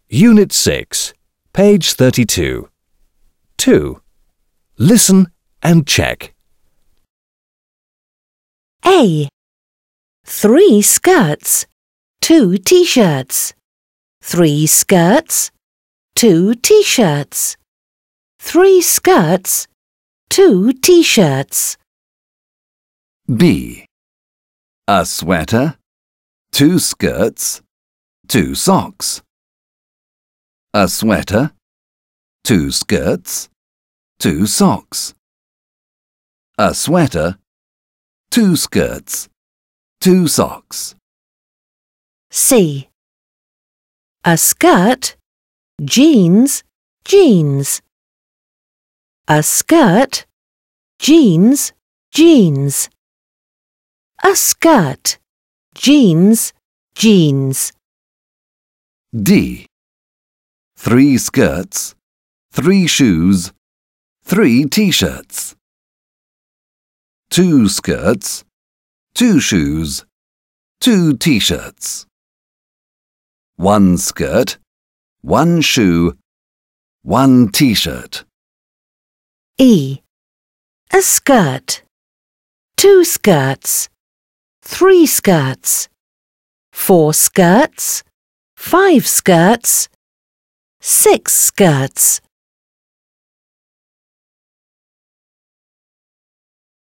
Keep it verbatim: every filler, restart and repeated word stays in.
Unit six, page thirty-two. two. Listen and check. A. Three skirts, two t-shirts. Three skirts, two t-shirts. Three skirts, two t-shirts. B. A sweater, two skirts, two socks. A sweater, two skirts, two socks. A sweater, two skirts, two socks. C. A skirt, jeans, jeans. A skirt, jeans, jeans. A skirt, jeans, jeans. D. Three skirts, three shoes, three t-shirts. Two skirts, two shoes, two t-shirts. One skirt, one shoe, one t-shirt. E. A skirt, two skirts, three skirts, four skirts, five skirts, six skirts.